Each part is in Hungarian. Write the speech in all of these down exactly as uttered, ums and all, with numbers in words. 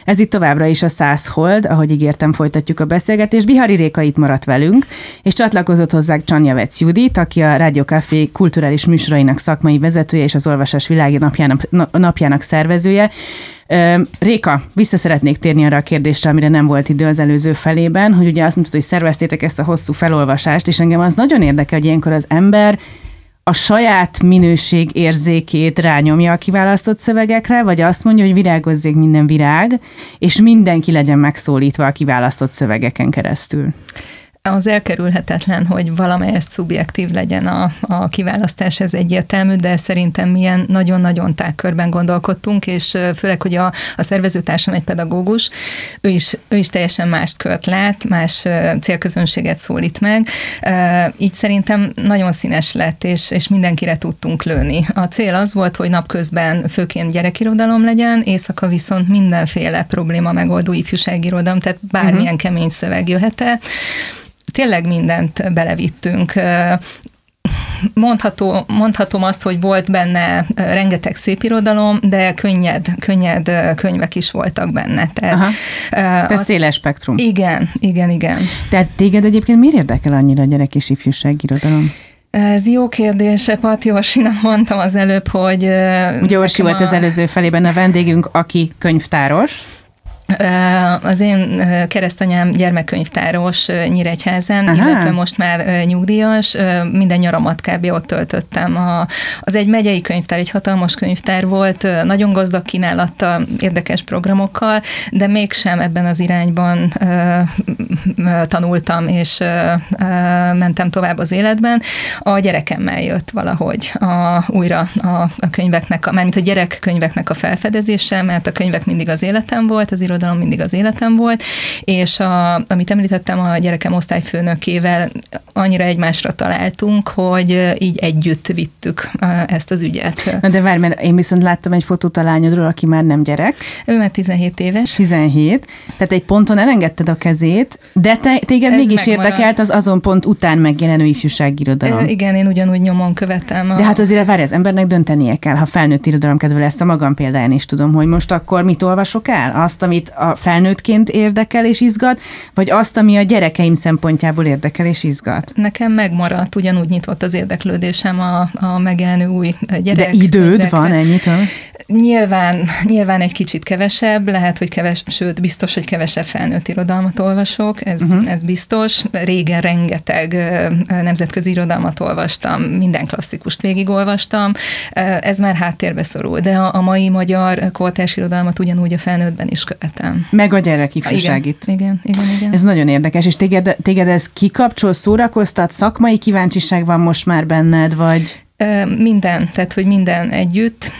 Ez itt továbbra is a száz hold, ahogy ígértem, folytatjuk a beszélgetést. Bihari Réka itt maradt velünk, és csatlakozott hozzá Csanyavec Judit, aki a Rádió Café kulturális műsorainak szakmai vezetője és az Olvasás világi napjának, napjának szervezője. Réka, vissza szeretnék térni arra a kérdésre, amire nem volt idő az előző felében, hogy ugye azt mondtad, hogy szerveztétek ezt a hosszú felolvasást, és engem az nagyon érdekel, hogy ilyenkor az ember a saját minőség érzékét rányomja a kiválasztott szövegekre, vagy azt mondja, hogy virágozzék minden virág, és mindenki legyen megszólítva a kiválasztott szövegeken keresztül. Az elkerülhetetlen, hogy valamelyest szubjektív legyen a, a kiválasztás, ez egyértelmű, de szerintem milyen nagyon-nagyon tágkörben gondolkodtunk, és főleg, hogy a, a szervezőtársam egy pedagógus, ő is, ő is teljesen mást kört lát, más célközönséget szólít meg, így szerintem nagyon színes lett, és, és mindenkire tudtunk lőni. A cél az volt, hogy napközben főként gyerekirodalom legyen, éjszaka viszont mindenféle probléma megoldó ifjúságirodalom, tehát bármilyen uh-huh. kemény szöveg jöhet-e. Tényleg mindent belevittünk. Mondható, mondhatom azt, hogy volt benne rengeteg szépirodalom, de könnyed, könnyed könyvek is voltak benne. Tehát, Aha. Tehát az, széles spektrum. Igen, igen, igen. Tehát téged egyébként miért érdekel annyira a gyerek- és ifjúságirodalom? Ez jó kérdés, Pati Orsinak mondtam az előbb, hogy... Ugye Orsi volt a... az előző felében a vendégünk, aki könyvtáros. Az én keresztanyám gyermekkönyvtáros Nyíregyházán, Aha. illetve most már nyugdíjas, minden nyaramat kb. Ott töltöttem. A, az egy megyei könyvtár, egy hatalmas könyvtár volt, nagyon gazdag kínálattal, érdekes programokkal, de mégsem ebben az irányban tanultam, és mentem tovább az életben. A gyerekemmel jött valahogy a, újra a, a könyveknek, a, mármint a gyerekkönyveknek a felfedezése, mert a könyvek mindig az életem volt, az irodalom mindig az életem volt, és a, amit említettem, a gyerekem osztályfőnökével annyira egymásra találtunk, hogy így együtt vittük ezt az ügyet. Na de várj, mert én viszont láttam egy fotót a lányodról, aki már nem gyerek. Ő már tizenhét éves. tizenhét. Tehát egy ponton elengedted a kezét, de te, téged ez mégis megmarad. Érdekelt az azon pont után megjelenő ifjúságirodalom. Igen, én ugyanúgy nyomon követem. A... De hát azért várj, az embernek döntenie kell, ha felnőtt irodalomkedvelő, ezt a magam példáján is tudom, hogy most akkor mit olvasok el? Azt, amit a felnőttként érdekel és izgat, vagy azt, ami a gyerekeim szempontjából érdekel és izgat? Nekem megmaradt, ugyanúgy nyitott az érdeklődésem a, a megjelenő új gyerek. De időd gyerekre. Van ennyitől? Nyilván, nyilván egy kicsit kevesebb, lehet, hogy keves, sőt, biztos, hogy kevesebb felnőtt irodalmat olvasok, ez, uh-huh. ez biztos. Régen rengeteg nemzetközi irodalmat olvastam, minden klasszikust végigolvastam, ez már háttérbe szorul, de a, a mai magyar kortárs irodalmat ugyanúgy a felnőttben is követem. Meg a gyerek ifjúságit. Igen, igen, igen, igen. Ez nagyon érdekes, és téged, téged ez kikapcsol, szórakoztat, szakmai kíváncsiság van most már benned, vagy... Minden, tehát, hogy minden együtt.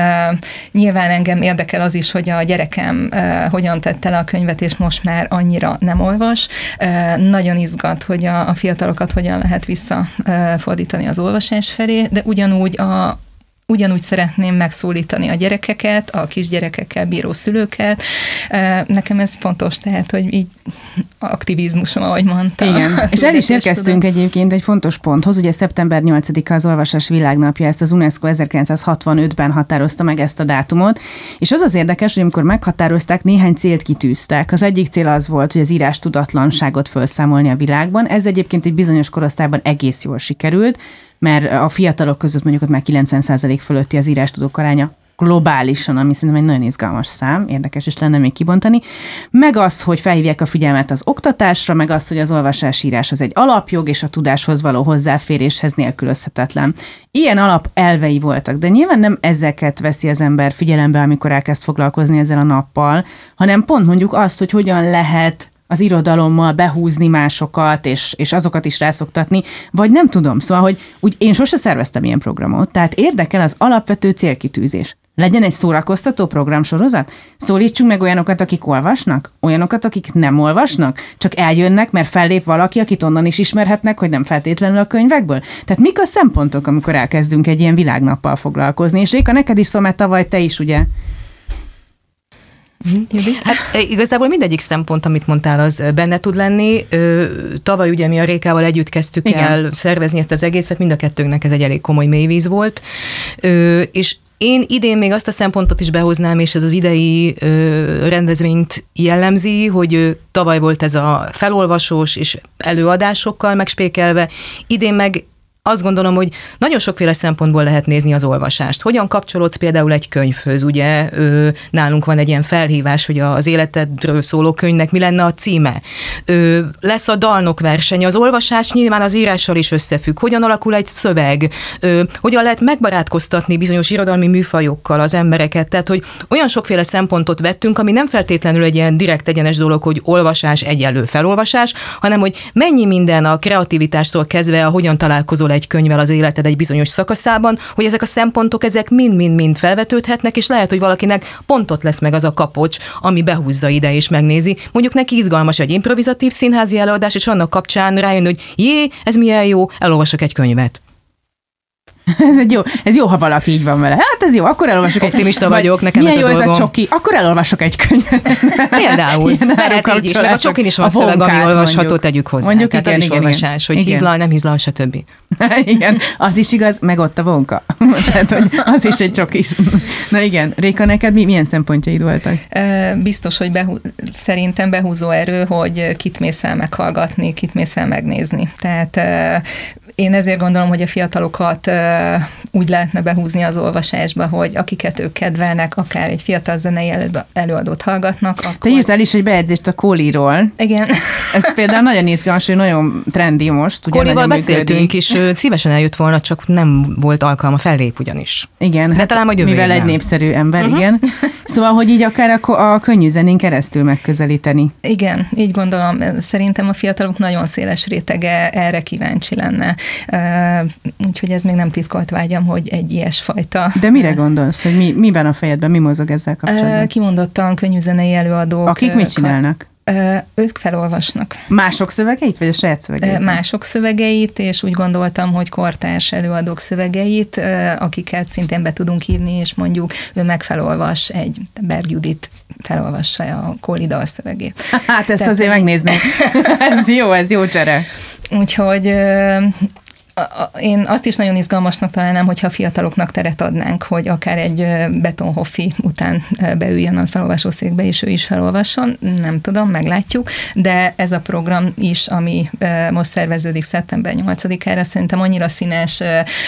Nyilván engem érdekel az is, hogy a gyerekem hogyan tette le a könyvet, és most már annyira nem olvas. Nagyon izgat, hogy a fiatalokat hogyan lehet visszafordítani az olvasás felé, de ugyanúgy a Ugyanúgy szeretném megszólítani a gyerekeket, a kisgyerekekkel bíró szülőket. Nekem ez fontos, tehát, hogy így aktivizmusom, ahogy mondtam. Igen, és el is érkeztünk tudom. Egyébként egy fontos ponthoz, ugye szeptember nyolcadika az Olvasás világnapja, ezt az UNESCO ezerkilencszázhatvanötben határozta meg ezt a dátumot, és az az érdekes, hogy amikor meghatározták, néhány célt kitűztek. Az egyik cél az volt, hogy az írás tudatlanságot felszámolni a világban. Ez egyébként egy bizonyos korosztályban egész jól sikerült, mert a fiatalok között mondjuk ott már kilencven százalék fölötti az írástudók aránya globálisan, ami szerintem egy nagyon izgalmas szám, érdekes is lenne még kibontani, meg az, hogy felhívják a figyelmet az oktatásra, meg az, hogy az olvasásírás az egy alapjog, és a tudáshoz való hozzáféréshez nélkülözhetetlen. Ilyen alapelvei voltak, de nyilván nem ezeket veszi az ember figyelembe, amikor elkezd foglalkozni ezzel a nappal, hanem pont mondjuk azt, hogy hogyan lehet az irodalommal behúzni másokat, és, és azokat is rászoktatni, vagy nem tudom. Szóval, hogy úgy én sose szerveztem ilyen programot, tehát érdekel az alapvető célkitűzés. Legyen egy szórakoztató programsorozat? Szólítsunk meg olyanokat, akik olvasnak? Olyanokat, akik nem olvasnak? Csak eljönnek, mert fellép valaki, akit onnan is ismerhetnek, hogy nem feltétlenül a könyvekből? Tehát mik a szempontok, amikor elkezdünk egy ilyen világnappal foglalkozni? És Réka, neked is szól, mert tavaly te is, ugye? Hát igazából mindegyik szempont, amit mondtál, az benne tud lenni. Tavaly ugye mi a Rékával együtt kezdtük Igen. el szervezni ezt az egészet, mind a kettőnknek ez egy elég komoly mélyvíz volt, és én idén még azt a szempontot is behoznám, és ez az idei ö, rendezvényt jellemzi, hogy ö, tavaly volt ez a felolvasós és előadásokkal megspékelve, idén meg azt gondolom, hogy nagyon sokféle szempontból lehet nézni az olvasást. Hogyan kapcsolódsz például egy könyvhöz? Ugye ö, nálunk van egy ilyen felhívás, hogy az életedről szóló könyvnek mi lenne a címe. Ö, lesz a dalnok verseny. Az olvasás nyilván az írással is összefügg. Hogyan alakul egy szöveg? Ö, hogyan lehet megbarátkoztatni bizonyos irodalmi műfajokkal az embereket? Tehát, hogy olyan sokféle szempontot vettünk, ami nem feltétlenül egy ilyen direkt egyenes dolog, hogy olvasás egyenlő felolvasás, hanem hogy mennyi minden a kreativitástól kezdve, a hogyan találkozol egy könyvvel az életed egy bizonyos szakaszában, hogy ezek a szempontok, ezek mind-mind-mind felvetődhetnek, és lehet, hogy valakinek pontot lesz meg az a kapocs, ami behúzza ide és megnézi. Mondjuk neki izgalmas egy improvizatív színházi előadás, és annak kapcsán rájön, hogy jé, ez milyen jó, elolvasok egy könyvet. Ez, egy jó, ez jó, ha valaki így van vele. Hát ez jó, akkor elolvasok egy Optimista vagyok, nekem milyen ez a jó dolgom. ez a csoki, akkor elolvasok egy könyvet. Például. Lehet így is, meg a csokin is van szöveg, ami olvasható, mondjuk. Tegyük hozzá. Mondjuk, Tehát igen, az is igen, olvasás, igen. hogy hízlal, nem hízlal, stb. Igen, az is igaz, meg ott a vonka. Tehát, hogy az is egy csokis. Na igen, Réka, neked mi, milyen szempontjaid voltak? Biztos, hogy behú, szerintem behúzó erő, hogy kit mész el meghallgatni, kit mész el megnézni. Tehát én ezért gondolom, hogy a fiatalokat úgy lehetne behúzni az olvasásba, hogy akiket ők kedvelnek, akár egy fiatal zenei előadót hallgatnak. Akkor... Te írtál is egy bejegyzést a Kóliról. Igen. Ez például nagyon izgalmas, hogy nagyon trendi most. Kólival beszéltünk is, szívesen eljött volna, csak nem volt alkalma, fellép ugyanis. Igen, de hát talán majd mivel egy népszerű ember, uh-huh. igen. Szóval, hogy így akár a, a könnyű zenén keresztül megközelíteni. Igen, így gondolom. Szerintem a fiatalok nagyon széles rétege erre kíváncsi lenne. Úgyhogy ez még nem titkolt vágyam, hogy egy ilyesfajta... De mire gondolsz, hogy mi, miben a fejedben, mi mozog ezzel kapcsolatban? Kimondottan könnyűzenei előadók. Akik mit csinálnak? Ők felolvasnak. Mások szövegeit, vagy a saját szövegeit? Mások szövegeit, és úgy gondoltam, hogy kortárs előadók szövegeit, akiket szintén be tudunk hívni, és mondjuk ő megfelolvas egy Berg Judit felolvassa a Kóli dalszövegét. Hát ezt Tehát, azért megnézném. Ez jó, ez jó csere. Úgyhogy én azt is nagyon izgalmasnak találnám, hogyha a fiataloknak teret adnánk, hogy akár egy Betonhoffi után beüljön a felolvasószékbe, és ő is felolvasson, nem tudom, meglátjuk, de ez a program is, ami most szerveződik szeptember nyolcadikára, szerintem annyira színes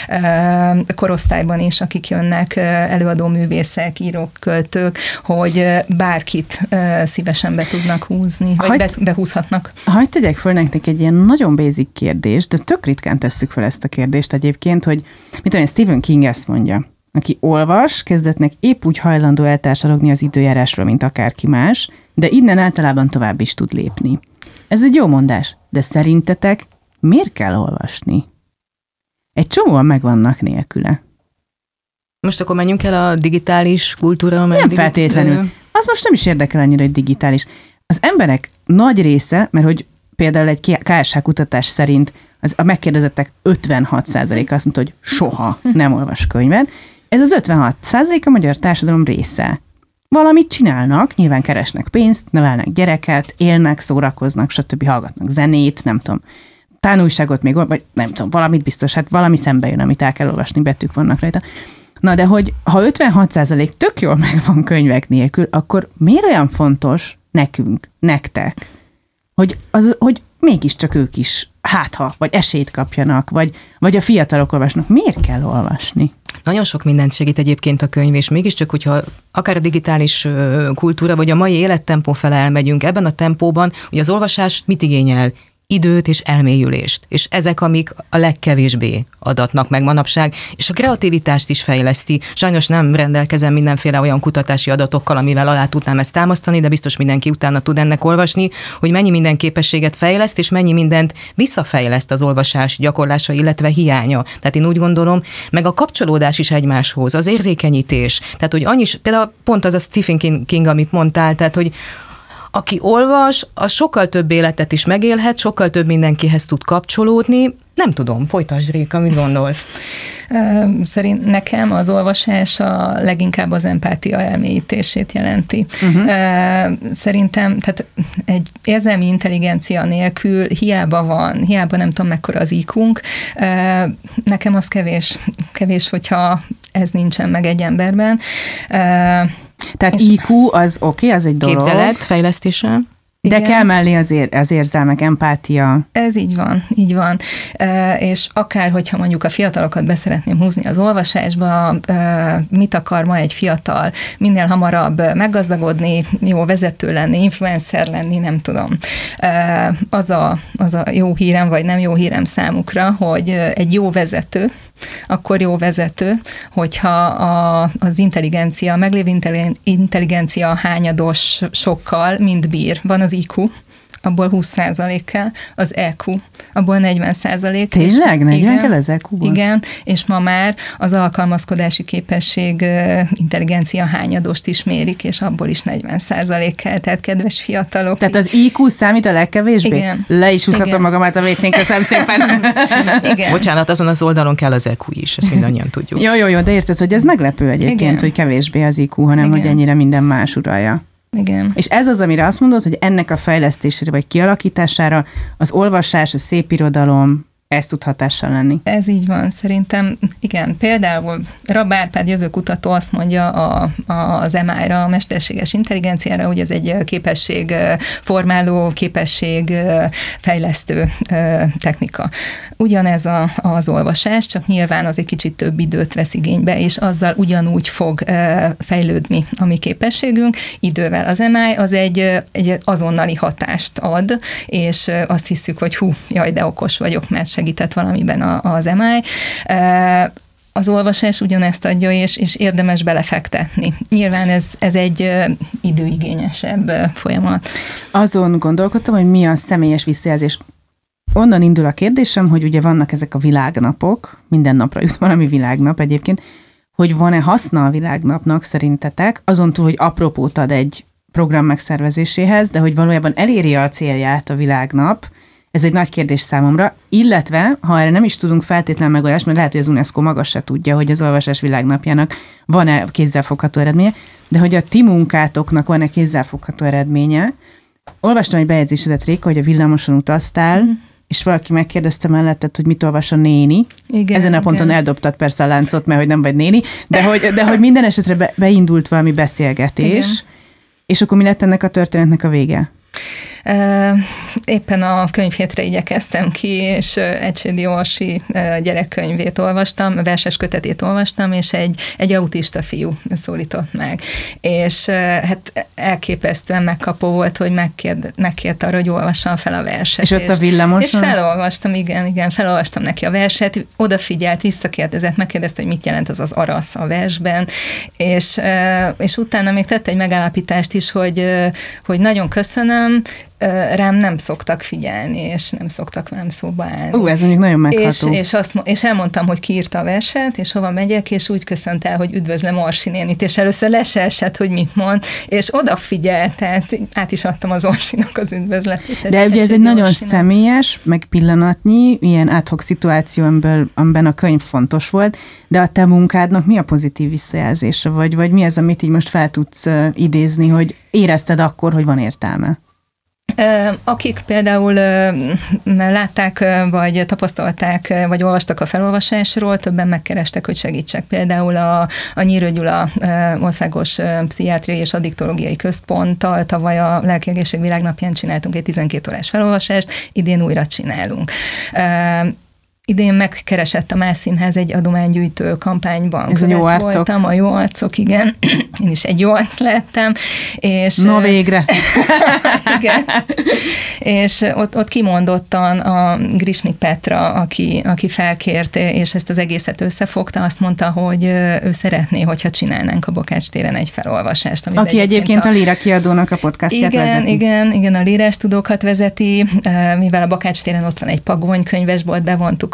korosztályban is, akik jönnek, előadó művészek, írók, költők, hogy bárkit szívesen be tudnak húzni, vagy hagy, be, behúzhatnak. Hagy tegyek föl nektek egy ilyen nagyon basic kérdést, de tök ritkán tesszük fel ezt a kérdést egyébként, hogy mit tudom, Stephen King ezt mondja, aki olvas, kezdetnek épp úgy hajlandó eltársalogni az időjárásról, mint akárki más, de innen általában tovább is tud lépni. Ez egy jó mondás, de szerintetek miért kell olvasni? Egy csomóan megvannak nélküle. Most akkor menjünk el a digitális kultúra. Nem digit... feltétlenül. Az most nem is érdekel annyira, hogy digitális. Az emberek nagy része, mert hogy például egy ká es há kutatás szerint az a megkérdezettek ötvenhat százaléka azt mondta, hogy soha nem olvas könyvet. Ez az ötvenhat százalék a magyar társadalom része. Valamit csinálnak, nyilván keresnek pénzt, nevelnek gyereket, élnek, szórakoznak, stb. Hallgatnak zenét, nem tudom, tanulságot még, vagy nem tudom, valamit biztos, hát valami szembe jön, amit el kell olvasni, betűk vannak rajta. Na de hogy ha ötvenhat százalék tök jól megvan könyvek nélkül, akkor miért olyan fontos nekünk, nektek, hogy, az, hogy mégiscsak ők is hátha, vagy esélyt kapjanak, vagy, vagy a fiatalok olvasnak. Miért kell olvasni? Nagyon sok mindent segít egyébként a könyv, és mégiscsak, hogyha akár a digitális kultúra, vagy a mai élettempó fele elmegyünk, ebben a tempóban, hogy az olvasás mit igényel? Időt és elmélyülést. És ezek, amik a legkevésbé adatnak meg manapság, és a kreativitást is fejleszti. Sajnos nem rendelkezem mindenféle olyan kutatási adatokkal, amivel alá tudnám ezt támasztani, de biztos mindenki utána tud ennek olvasni, hogy mennyi minden képességet fejleszt, és mennyi mindent visszafejleszt az olvasás gyakorlása, illetve hiánya. Tehát én úgy gondolom, meg a kapcsolódás is egymáshoz, az érzékenyítés. Tehát, hogy annyi, például pont az a Stephen King, amit mondtál, tehát, hogy aki olvas, az sokkal több életet is megélhet, sokkal több mindenkihez tud kapcsolódni. Nem tudom, folytasd, Réka, mit gondolsz? Szerint nekem az olvasás a leginkább az empátia elmélyítését jelenti. Uh-huh. Szerintem tehát egy érzelmi intelligencia nélkül hiába van, hiába nem tudom mekkora az í kúnk, nekem az kevés, kevés, hogyha ez nincsen meg egy emberben. Tehát í kú az oké, okay, az egy dolog. Képzelet fejlesztése. De igen. Kell mellé az, ér, az érzelmek, empátia. Ez így van, így van. E, és akár, hogyha mondjuk a fiatalokat beszeretném húzni az olvasásba, e, mit akar ma egy fiatal, minél hamarabb meggazdagodni, jó vezető lenni, influencer lenni, nem tudom. E, az, a, az a jó hírem, vagy nem jó hírem számukra, hogy egy jó vezető, akkor jó vezető, hogyha a, az intelligencia, a meglévő intelligencia hányados sokkal mind bír. Van az í kú, abból húsz százalék kell, az é kú, abból negyven százalék. Tényleg? negyven kell az é kúból? Igen, és ma már az alkalmazkodási képesség intelligencia hányadost is mérik, és abból is negyven százalék kell, tehát kedves fiatalok. Tehát az í kú számít a legkevésbé? Igen. Le is húzhatom magamat a vécén, köszönöm szépen. Igen. Bocsánat, azon az oldalon kell az é kú is, ezt mindannyian tudjuk. Jó, jó, jó, de érted, hogy ez meglepő egyébként, igen. Hogy kevésbé az í kú, hanem igen. Hogy ennyire minden más uralja. Igen. És ez az, amire azt mondod, hogy ennek a fejlesztésére vagy kialakítására az olvasás, a szép irodalom, ez tud hatással lenni. Ez így van, szerintem, igen. Például Rab Árpád jövőkutató azt mondja a, a, az em i ra, a mesterséges intelligenciára, hogy ez egy képesség formáló, képesség fejlesztő technika. Ugyanez a, az olvasás, csak nyilván az egy kicsit több időt vesz igénybe, és azzal ugyanúgy fog fejlődni a mi képességünk. Idővel az em i az egy, egy azonnali hatást ad, és azt hiszük, hogy hú, jaj, de okos vagyok, mert segített valamiben az em i. Az olvasás ugyanezt adja, és, és érdemes belefektetni. Nyilván ez, ez egy időigényesebb folyamat. Azon gondolkodtam, hogy mi a személyes visszajelzés. Onnan indul a kérdésem, hogy ugye vannak ezek a világnapok, minden napra jut valami világnap egyébként, hogy van-e haszna a világnapnak szerintetek, azon túl, hogy apropót ad egy program megszervezéséhez, de hogy valójában eléri a célját a világnap. Ez egy nagy kérdés számomra, illetve, ha erre nem is tudunk feltétlenül megoldást, mert lehet, hogy az UNESCO maga se tudja, hogy az olvasás világnapjának van-e kézzelfogható eredménye, de hogy a ti munkátoknak van-e kézzelfogható eredménye. Olvastam egy bejegyzésedet, Réka, hogy a villamoson utaztál, mm. és valaki megkérdezte melletted, hogy mit olvas a néni. Igen, Ezen a ponton igen. Eldobtad persze a láncot, mert hogy nem vagy néni, de hogy, de hogy minden esetre be, beindult valami beszélgetés, igen. És akkor mi lett ennek a történetnek a vége? Éppen a könyvhétre igyekeztem ki, és Ecsedi Orsi gyerekkönyvét olvastam, verses kötetét olvastam, és egy, egy autista fiú szólított meg. És hát elképesztően megkapó volt, hogy megkérd, megkérte arra, hogy olvassam fel a verset. És ott és, a villamoson? És felolvastam, igen, igen, felolvastam neki a verset, odafigyelt, visszakérdezett, megkérdezte, hogy mit jelent az az arasz a versben, és, és utána még tett egy megállapítást is, hogy, hogy nagyon köszönöm, rám nem szoktak figyelni, és nem szoktak velem szóba állni. Ú, ez mondjuk nagyon megható. És, és, azt, és elmondtam, hogy ki írta a verset, és hova megyek, és úgy köszönt el, hogy üdvözlöm Orsi nénit, és először le se esett, hogy mit mond, és odafigyelt, tehát át is adtam az Orsinak az üdvözletét. De ugye ez egy nagyon Orsinak. Személyes, meg pillanatnyi, ilyen ad hoc szituáció, amiben a könyv fontos volt, de a te munkádnak mi a pozitív visszajelzése, vagy, vagy mi az, amit így most fel tudsz uh, idézni, hogy érezted akkor, hogy van értelme? Akik például látták, vagy tapasztalták, vagy olvastak a felolvasásról, többen megkerestek, hogy segítsek. Például a, a Nyírő Gyula Országos Pszichiátriai és Addiktológiai Központtal tavaly a Lelkiegészség Világnapján csináltunk egy tizenkét órás felolvasást, idén újra csinálunk. Idén megkeresett a Más Színház egy adománygyűjtő kampányban. Ez a jó arcok. Voltam, a jó arcok, igen. Én is egy jó arc lettem. És, no végre. Igen. És ott, ott kimondottan a Grisnik Petra, aki, aki felkért, és ezt az egészet összefogta, azt mondta, hogy ő szeretné, hogyha csinálnánk a Bakács téren egy felolvasást. Aki egyébként, egyébként a, a Líra kiadónak a podcastját igen, vezeti. Igen, igen, a Lírás tudókat vezeti, mivel a Bakács téren ott van egy Pagony könyvesbolt, bevontuk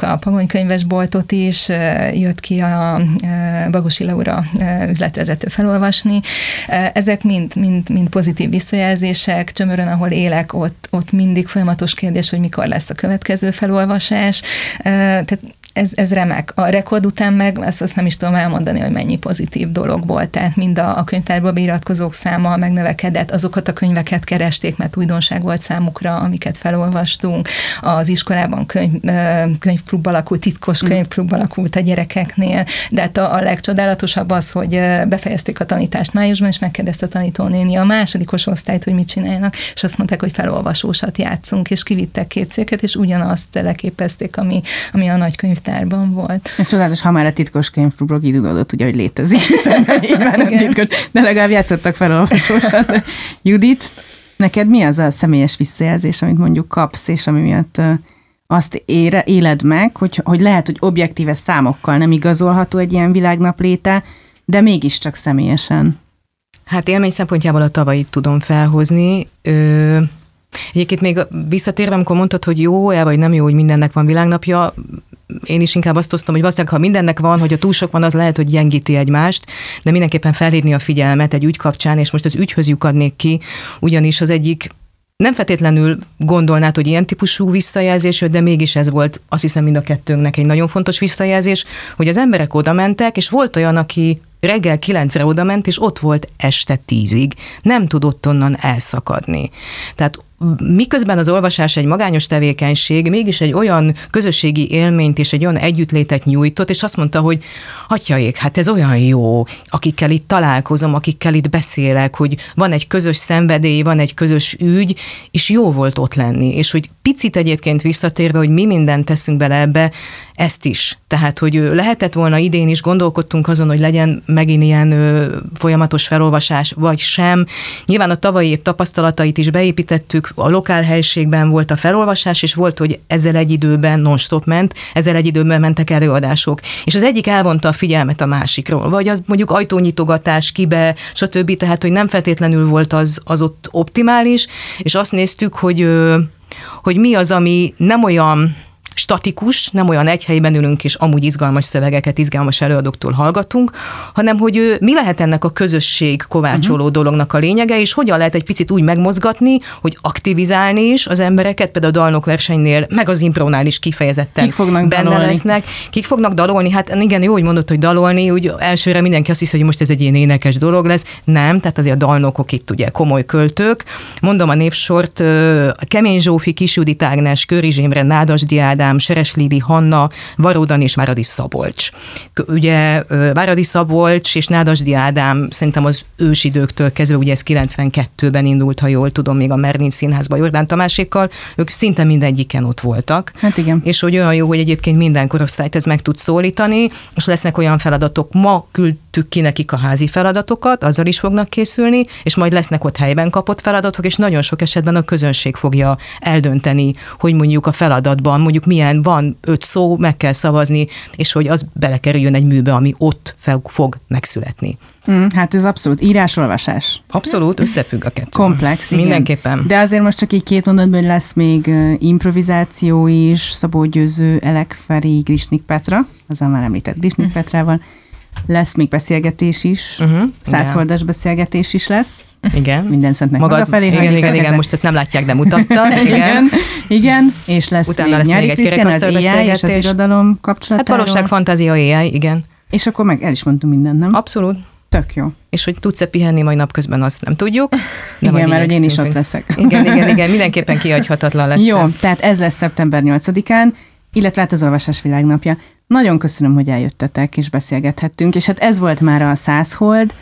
a Pagonykönyvesboltot is, jött ki a Bagosi Laura üzletvezető felolvasni. Ezek mind, mind, mind pozitív visszajelzések. Csömörön, ahol élek, ott, ott mindig folyamatos kérdés, hogy mikor lesz a következő felolvasás. Tehát Ez, ez remek. A rekord után meg azt, azt nem is tudom elmondani, hogy mennyi pozitív dolog volt. Tehát mind a, a könyvtárba beiratkozók száma megnövekedett, azokat a könyveket keresték, mert újdonság volt számukra, amiket felolvastunk. Az iskolában könyv, könyvklub alakult, titkos könyvklub alakult a gyerekeknél, de hát a, a legcsodálatosabb az, hogy befejezték a tanítást májusban, és megkérdezte a tanítónéni a másodikos osztályt, hogy mit csinálnak, és azt mondták, hogy felolvasósat játszunk, és kivittek két széket, és ugyanazt leképezték, ami, ami a nagy könyv tárban volt. Ez csodálatos, ha már a titkos könyvklubról kidudódott, ugye, hogy létezik, hiszen így már nem titkos, de legalább játszottak felolvasósat. Judit, neked mi az a személyes visszajelzés, amit mondjuk kapsz, és ami miatt azt ére, éled meg, hogy, hogy lehet, hogy objektíve számokkal nem igazolható egy ilyen világnap léte, de mégiscsak személyesen? Hát élmény szempontjából a tavalyit tudom felhozni. Ö... Egyébként még visszatérve, amikor mondtad, hogy jó-e, vagy nem jó, hogy mindennek van világnapja, én is inkább azt osztom, hogy valószínűleg, ha mindennek van, hogy a túl sok van, az lehet, hogy gyengíti egymást, de mindenképpen felhívni a figyelmet egy ügy kapcsán, és most az ügyhöz lyukadnék ki, ugyanis az egyik nem feltétlenül gondolnád, hogy ilyen típusú visszajelzés jött, de mégis ez volt, azt hiszem, mind a kettőnknek egy nagyon fontos visszajelzés, hogy az emberek oda mentek, és volt olyan, aki reggel kilencre oda ment, és ott volt este tízig. Nem tudott onnan elszakadni. Tehát miközben az olvasás egy magányos tevékenység, mégis egy olyan közösségi élményt és egy olyan együttlétet nyújtott, és azt mondta, hogy atyaék, hát ez olyan jó, akikkel itt találkozom, akikkel itt beszélek, hogy van egy közös szenvedély, van egy közös ügy, és jó volt ott lenni. És hogy picit egyébként visszatérve, hogy mi mindent teszünk bele ebbe, ezt is. Tehát, hogy lehetett volna idén is, gondolkodtunk azon, hogy legyen megint ilyen ö, folyamatos felolvasás, vagy sem. Nyilván a tavalyi év tapasztalatait is beépítettük, a lokálhelyiségben volt a felolvasás, és volt, hogy ezzel egy időben non-stop ment, ezzel egy időben mentek előadások. És az egyik elvonta a figyelmet a másikról, vagy az mondjuk ajtónyitogatás, kibe, stb. Tehát, hogy nem feltétlenül volt az, az ott optimális, és azt néztük, hogy, ö, hogy mi az, ami nem olyan statikus, nem olyan egy helyben ülünk, és amúgy izgalmas szövegeket izgalmas előadóktól hallgatunk, hanem hogy mi lehet ennek a közösség kovácsoló uh-huh. dolognak a lényege, és hogyan lehet egy picit úgy megmozgatni, hogy aktivizálni is az embereket, például a dalnok versenynél, meg az imprónál is kifejezetten Kik fognak benne dalolni? lesznek. Kik fognak dalolni? Hát igen, jó, hogy mondod, hogy dalolni, úgy elsőre mindenki azt hiszi, hogy most ez egy ilyen énekes dolog lesz. Nem, tehát azért a dalnokok itt ugye komoly költők. Mondom a névsort, Kemény Zsófi, Kis Judit Ágnes, Körizs Imre, Nádasdy Ádám, Seres Lili, Hanna, Varódan és Váradi Szabolcs. Ugye Váradi Szabolcs és Nádasdy Ádám szerintem az ősidőktől kezdve, ugye ez kilencvenkettőben indult, ha jól tudom, még a Merlin Színházban Jordán Tamásékkal, ők szinte mindegyiken ott voltak. Hát igen. És hogy olyan jó, hogy egyébként minden korosztályt ez meg tud szólítani, és lesznek olyan feladatok, ma küldtük ki nekik a házi feladatokat, azzal is fognak készülni, és majd lesznek ott helyben kapott feladatok, és nagyon sok esetben a közönség fogja eldönteni, hogy mondjuk a feladatban, mondjuk milyen van öt szó, meg kell szavazni, és hogy az belekerüljön egy műbe, ami ott fog megszületni. Mm, hát ez abszolút írás-olvasás. Abszolút, összefügg a kettő. Komplex, igen. Mindenképpen. De azért most csak így két mondatban, hogy lesz még improvizáció is, Szabó Győző, Elek Feri, Grisnik Petra, azzal már említett Grisnik Petrával, lesz még beszélgetés is, uh-huh, százholdas beszélgetés is lesz. Igen. Minden szentnek Magad, maga felé. Igen, igen, igen, most ezt nem látják, de mutatta. Igen, igen, igen, és lesz utána még lesz Nyári még egy Krisztián, az éjjel és az irodalom kapcsolatáról. Hát valóság, fantázia, éjjel, igen. És akkor meg el is mondtunk mindent, nem? Abszolút. Tök jó. És hogy tudsz-e pihenni majd napközben, azt nem tudjuk. Igen, mert hogy én is ott leszek. Igen, igen, igen, mindenképpen kihagyhatatlan lesz. Jó, tehát ez lesz szeptember nyolcadikán, illetve hát az Olvasás Világnapja. Nagyon köszönöm, hogy eljöttetek és beszélgethettünk, és hát ez volt már a száz hold.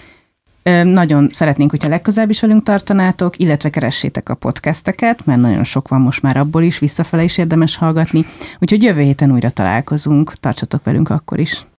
Nagyon szeretnénk, hogyha legközelebb is velünk tartanátok, illetve keressétek a podcasteket, mert nagyon sok van most már abból is, visszafele is érdemes hallgatni. Úgyhogy jövő héten újra találkozunk, tartsatok velünk akkor is.